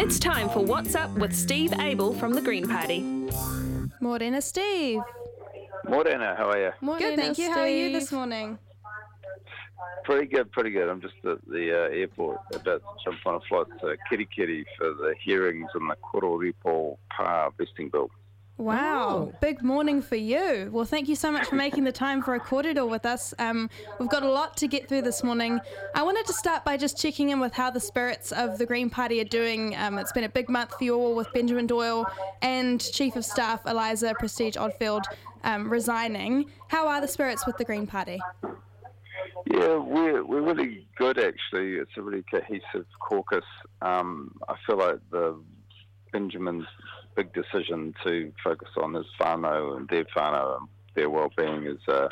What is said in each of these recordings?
It's time for What's Up with Steve Abel from the Green Party. Morena, Steve. Morena, how are you? Good, thank you. How are you this morning? Pretty good. I'm just at the airport about to jump on a flight to Kirikiri for the hearings on the Kororipo Pa vesting bill. Wow, big morning for you. Well, thank you so much for making the time for a kōrero with us. We've got a lot to get through this morning. I wanted to start by just checking in with how the spirits of the Green Party are doing. It's been a big month for you all with Benjamin Doyle and Chief of Staff Eliza Prestige Oldfield resigning. How are the spirits with the Green Party? Yeah, we're really good, actually. It's a really cohesive caucus. I feel like Benjamin's big decision to focus on his whānau and their well-being is a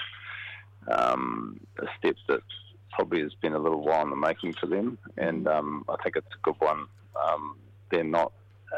step that probably has been a little while in the making for them, and I think it's a good one. They're not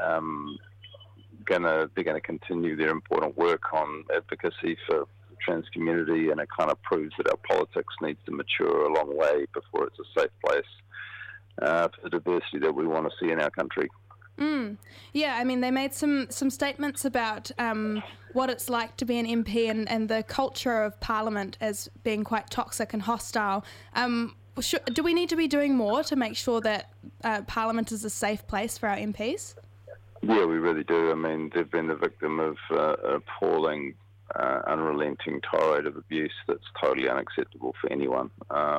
they're going to continue their important work on advocacy for the trans community, and it kind of proves that our politics needs to mature a long way before it's a safe place for the diversity that we want to see in our country. Yeah, I mean, they made some statements about what it's like to be an MP and the culture of Parliament as being quite toxic and hostile. Do we need to be doing more to make sure that Parliament is a safe place for our MPs? Yeah, we really do. I mean, they've been the victim of appalling, unrelenting tirade of abuse that's totally unacceptable for anyone.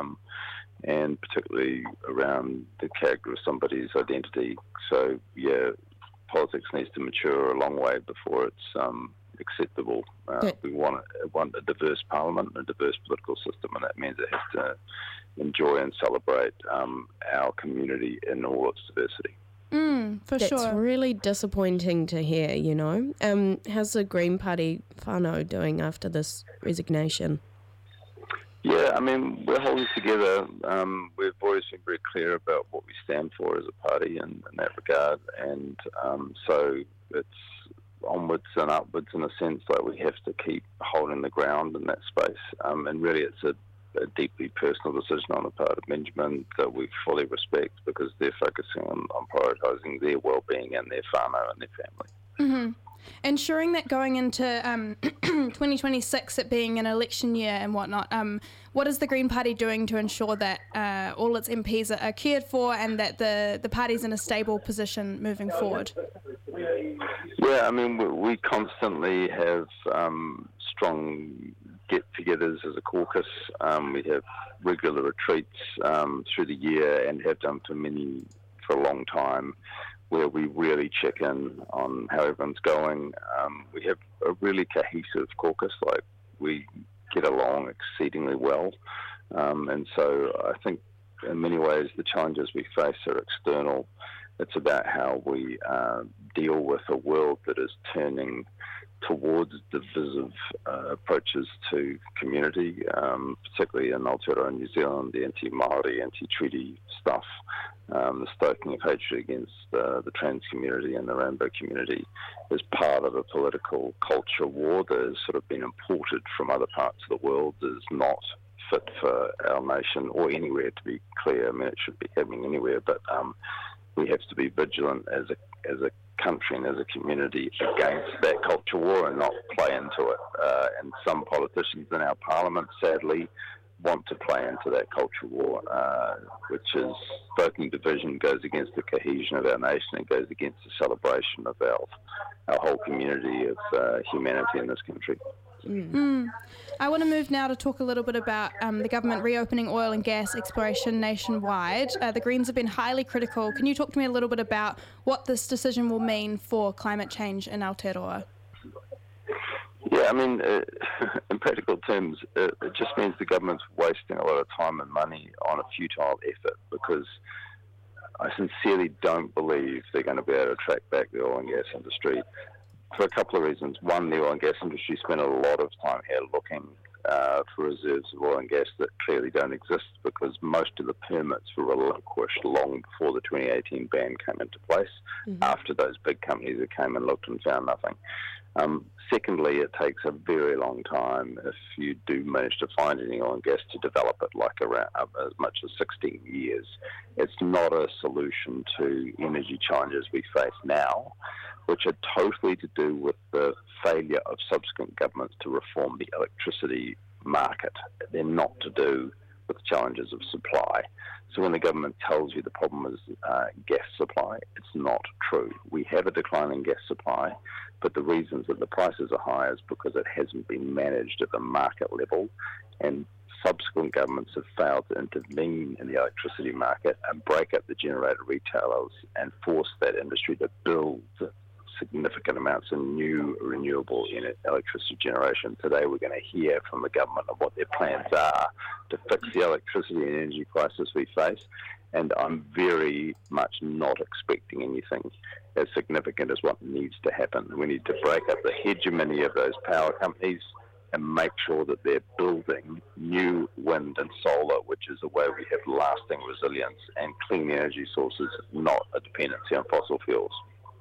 And particularly around the character of somebody's identity. So, yeah, politics needs to mature a long way before it's acceptable. We want a diverse parliament and a diverse political system, and that means it has to enjoy and celebrate our community in all its diversity. That's really disappointing to hear, you know. How's the Green Party whānau doing after this resignation? Yeah, I mean, we're holding together. We've always been very clear about what we stand for as a party in that regard, and so it's onwards and upwards in a sense. Like, we have to keep holding the ground in that space, and really it's a deeply personal decision on the part of Benjamin that we fully respect, because they're focusing on prioritising their well-being and their whānau and their family. Mm-hmm. Ensuring that going into 2026, it being an election year and whatnot, what is the Green Party doing to ensure that all its MPs are cared for and that the party's in a stable position moving forward? Yeah, I mean, we constantly have strong get-togethers as a caucus. We have regular retreats through the year and have done for a long time, where we really check in on how everyone's going. We have a really cohesive caucus, like we get along exceedingly well. And so I think in many ways the challenges we face are external. It's about how we deal with a world that is turning towards divisive approaches to community, particularly in Aotearoa New Zealand, the anti-Māori, anti-treaty stuff, the stoking of hatred against the trans community and the rainbow community is part of a political culture war that has sort of been imported from other parts of the world, is not fit for our nation or anywhere, to be clear. I mean, it should be happening anywhere, but we have to be vigilant as a country and as a community against that culture war and not play into it. And some politicians in our parliament, sadly, want to play into that culture war, which is stoking division, goes against the cohesion of our nation, and goes against the celebration of our whole community of humanity in this country. I want to move now to talk a little bit about the government reopening oil and gas exploration nationwide. The Greens have been highly critical. Can you talk to me a little bit about what this decision will mean for climate change in Aotearoa? Yeah, I mean, in practical terms, it just means the government's wasting a lot of time and money on a futile effort, because I sincerely don't believe they're going to be able to track back the oil and gas industry for a couple of reasons. One, the oil and gas industry spent a lot of time here looking for reserves of oil and gas that clearly don't exist because most of the permits were relinquished long before the 2018 ban came into place, after those big companies that came and looked and found nothing. Secondly, it takes a very long time, if you do manage to find any oil and gas, to develop it, like around as much as 16 years. It's not a solution to energy challenges we face now, which are totally to do with the failure of subsequent governments to reform the electricity market. They're not to do with challenges of supply. So when the government tells you the problem is gas supply, it's not true. We have a decline in gas supply, but the reasons that the prices are high is because it hasn't been managed at the market level, and subsequent governments have failed to intervene in the electricity market and break up the generator retailers and force that industry to build significant amounts of new renewable electricity generation. Today we're going to hear from the government of what their plans are to fix the electricity and energy crisis we face, and I'm very much not expecting anything as significant as what needs to happen. We need to break up the hegemony of those power companies and make sure that they're building new wind and solar, which is a way we have lasting resilience and clean energy sources, not a dependency on fossil fuels.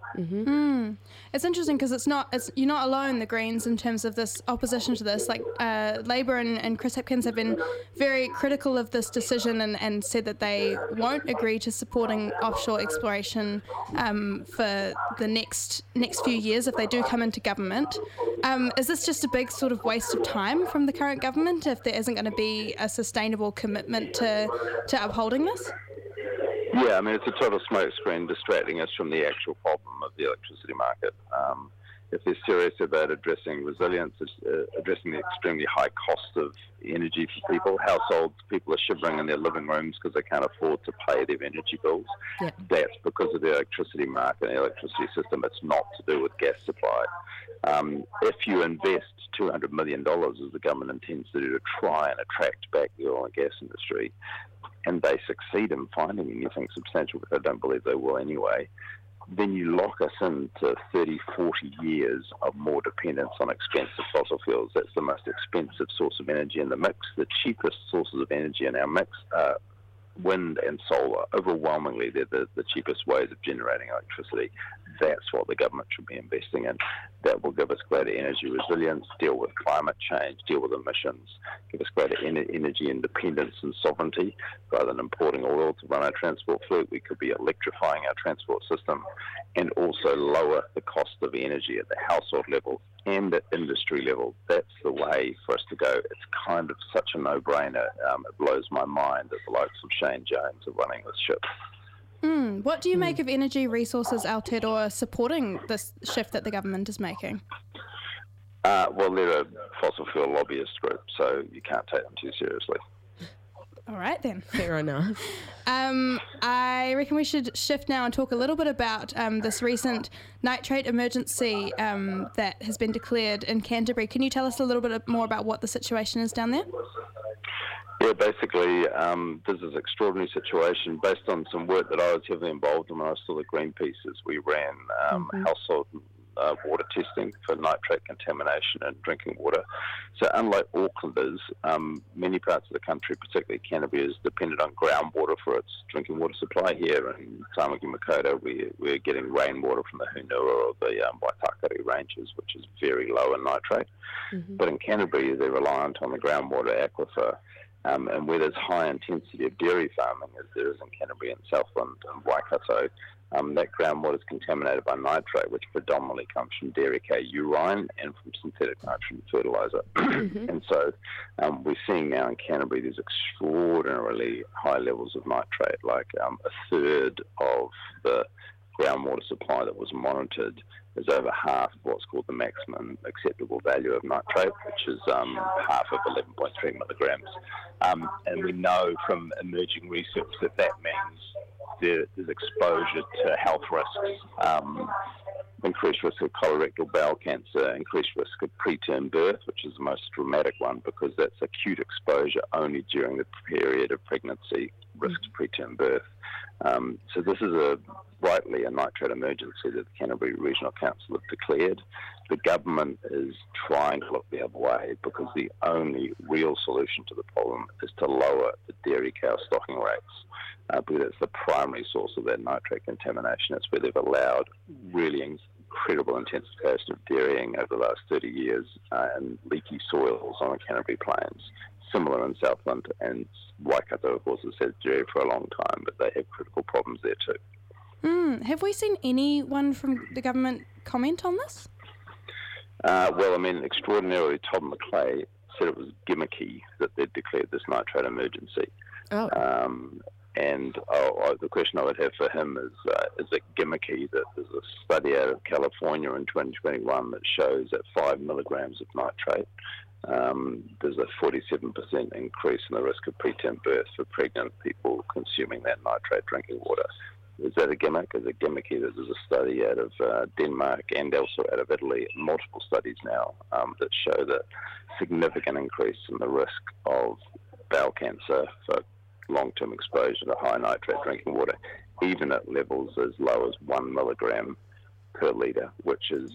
It's interesting because you're not alone, the Greens, in terms of this opposition to this. Like Labour and Chris Hipkins have been very critical of this decision and said that they won't agree to supporting offshore exploration for the next few years if they do come into government. Is this just a big sort of waste of time from the current government if there isn't going to be a sustainable commitment to upholding this? Yeah, I mean, it's a total smokescreen distracting us from the actual problem of the electricity market. If they're serious about addressing resilience, addressing the extremely high cost of energy for people, people are shivering in their living rooms because they can't afford to pay their energy bills. Yeah. That's because of the electricity market and the electricity system. It's not to do with gas supply. If you invest $200 million, as the government intends to do, to try and attract back the oil and gas industry, and they succeed in finding anything substantial, which I don't believe they will anyway, then you lock us into 30, 40 years of more dependence on expensive fossil fuels. That's the most expensive source of energy in the mix. The cheapest sources of energy in our mix are wind and solar. Overwhelmingly, they're the cheapest ways of generating electricity. That's what the government should be investing in. That will give us greater energy resilience, deal with climate change, deal with emissions, give us greater energy independence and sovereignty. Rather than importing oil to run our transport fleet, we could be electrifying our transport system and also lower the cost of energy at the household level and at industry level. That's the way for us to go. It's kind of such a no-brainer. It blows my mind that the likes of Shane Jones are running this ship. What do you make of Energy Resources Aotearoa supporting this shift that the government is making? Well, they're a fossil fuel lobbyist group, so you can't take them too seriously. All right, then. Fair enough. I reckon we should shift now and talk a little bit about this recent nitrate emergency that has been declared in Canterbury. Can you tell us a little bit more about what the situation is down there? Yeah, basically, this is an extraordinary situation based on some work that I was heavily involved in when I was still at Greenpeace. We ran household water testing for nitrate contamination in drinking water. So unlike Aucklanders, many parts of the country, particularly Canterbury, is dependent on groundwater for its drinking water supply. Here in Tamaki Makaurau, we're getting rainwater from the Hunua or the Waitakere ranges, which is very low in nitrate. But in Canterbury, they're reliant on the groundwater aquifer. And where there's high intensity of dairy farming, as there is in Canterbury and Southland and Waikato, that groundwater is contaminated by nitrate, which predominantly comes from dairy cow urine and from synthetic nitrogen fertiliser. And so we're seeing now in Canterbury these extraordinarily high levels of nitrate, like a third of the groundwater supply that was monitored is over half of what's called the maximum acceptable value of nitrate, which is half of 11.3 milligrams. And we know from emerging research that means there's exposure to health risks, increased risk of colorectal bowel cancer, increased risk of preterm birth, which is the most dramatic one because that's acute exposure only during the period of pregnancy. risks to preterm birth. So this is rightly a nitrate emergency that the Canterbury Regional Council have declared. The government is trying to look the other way because the only real solution to the problem is to lower the dairy cow stocking rates, because it's the primary source of that nitrate contamination. It's where they've allowed really incredible intensification of dairying over the last 30 years and leaky soils on the Canterbury Plains. Similar in Southland, and Waikato, of course, has had dairy for a long time, but they have critical problems there too. Have we seen anyone from the government comment on this? Well, I mean, extraordinarily, Todd McClay said it was gimmicky that they'd declared this nitrate emergency. Oh. And the question I would have for him is it gimmicky that there's a study out of California in 2021 that shows that 5 milligrams of nitrate, there's a 47% increase in the risk of preterm birth for pregnant people consuming that nitrate drinking water. Is that a gimmick? Is it gimmicky that there's a study out of Denmark and also out of Italy, multiple studies now, that show that significant increase in the risk of bowel cancer for long-term exposure to high nitrate drinking water, even at levels as low as 1 milligram per litre, which is,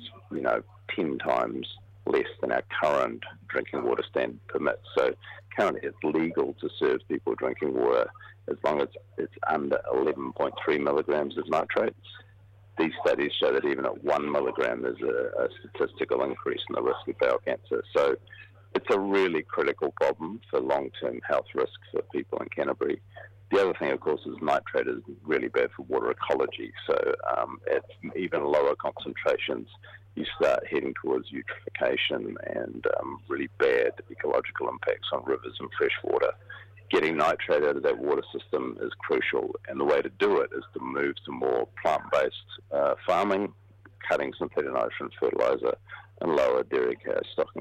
10 times less than our current drinking water standard permits. So currently it's legal to serve people drinking water as long as it's under 11.3 milligrams of nitrates. These studies show that even at 1 milligram there's a statistical increase in the risk of bowel cancer. So it's a really critical problem for long-term health risks for people in Canterbury. The other thing, of course, is nitrate is really bad for water ecology. So at even lower concentrations, you start heading towards eutrophication and really bad ecological impacts on rivers and fresh water. Getting nitrate out of that water system is crucial, and the way to do it is to move to more plant-based farming, cutting synthetic nitrogen fertiliser, and lower dairy cow stocking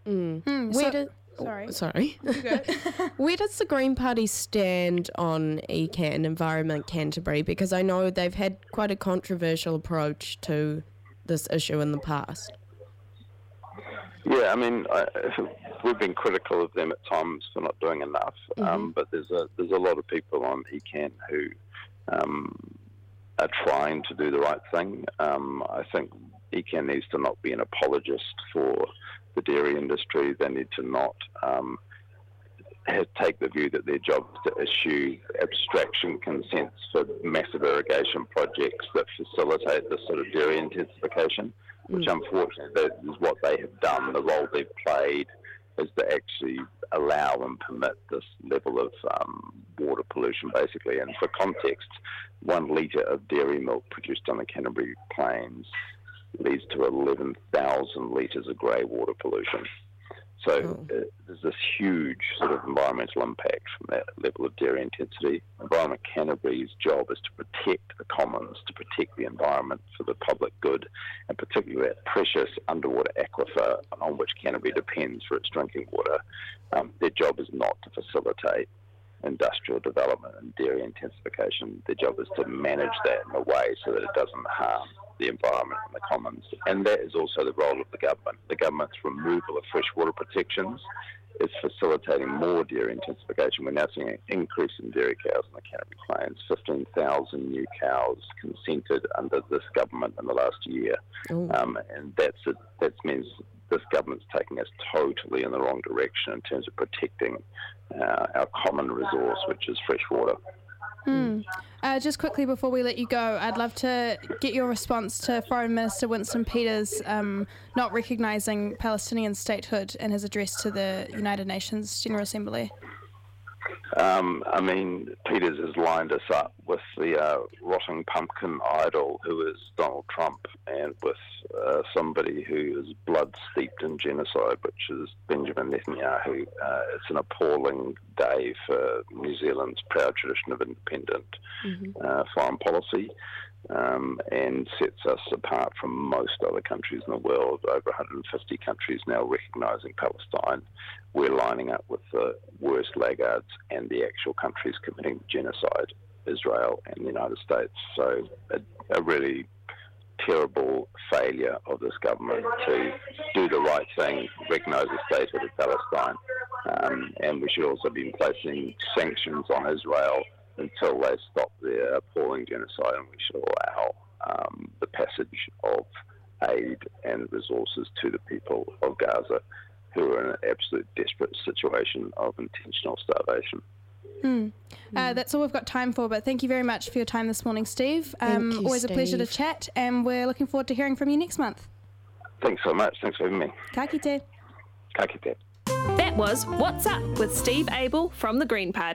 rates. Sorry. Where does the Green Party stand on ECAN, Environment Canterbury? Because I know they've had quite a controversial approach to this issue in the past. Yeah, I mean, we've been critical of them at times for not doing enough, but there's a lot of people on ECAN who are trying to do the right thing. I think ECAN needs to not be an apologist for the dairy industry. They need to not take the view that their job is to issue abstraction consents for massive irrigation projects that facilitate this sort of dairy intensification, which unfortunately that is what they have done. The role they've played is to actually allow and permit this level of water pollution, basically. And for context, 1 litre of dairy milk produced on the Canterbury Plains leads to 11,000 litres of grey water pollution. So there's this huge sort of environmental impact from that level of dairy intensity. Environment Canterbury's job is to protect the commons, to protect the environment for the public good, and particularly that precious underwater aquifer on which Canterbury depends for its drinking water. Their job is not to facilitate industrial development and dairy intensification. Their job is to manage that in a way so that it doesn't harm the environment and the commons. And that is also the role of the government. The government's removal of freshwater protections is facilitating more dairy intensification. We're now seeing an increase in dairy cows in the Canterbury Plains. 15,000 new cows consented under this government in the last year. And that means this government's taking us totally in the wrong direction in terms of protecting our common resource, which is fresh water. Just quickly before we let you go, I'd love to get your response to Foreign Minister Winston Peters not recognising Palestinian statehood in his address to the United Nations General Assembly. I mean, Peters has lined us up with the rotting pumpkin idol who is Donald Trump, and with somebody who is blood steeped in genocide, which is Benjamin Netanyahu. It's an appalling day for New Zealand's proud tradition of independent foreign policy, and sets us apart from most other countries in the world. Over 150 countries now recognising Palestine. We're lining up with the worst laggards and the actual countries committing genocide, Israel and the United States. So a really terrible failure of this government to do the right thing, recognise the statehood of Palestine, and we should also be placing sanctions on Israel until they stop their appalling genocide, and we should allow the passage of aid and resources to the people of Gaza, who are in an absolute desperate situation of intentional starvation. That's all we've got time for, but thank you very much for your time this morning, Steve. Thank you, always Steve. a pleasure to chat, and we're looking forward to hearing from you next month. Thanks so much. Thanks for having me. Ka kite. Ka kite. That was What's Up with Steve Abel from the Green Party.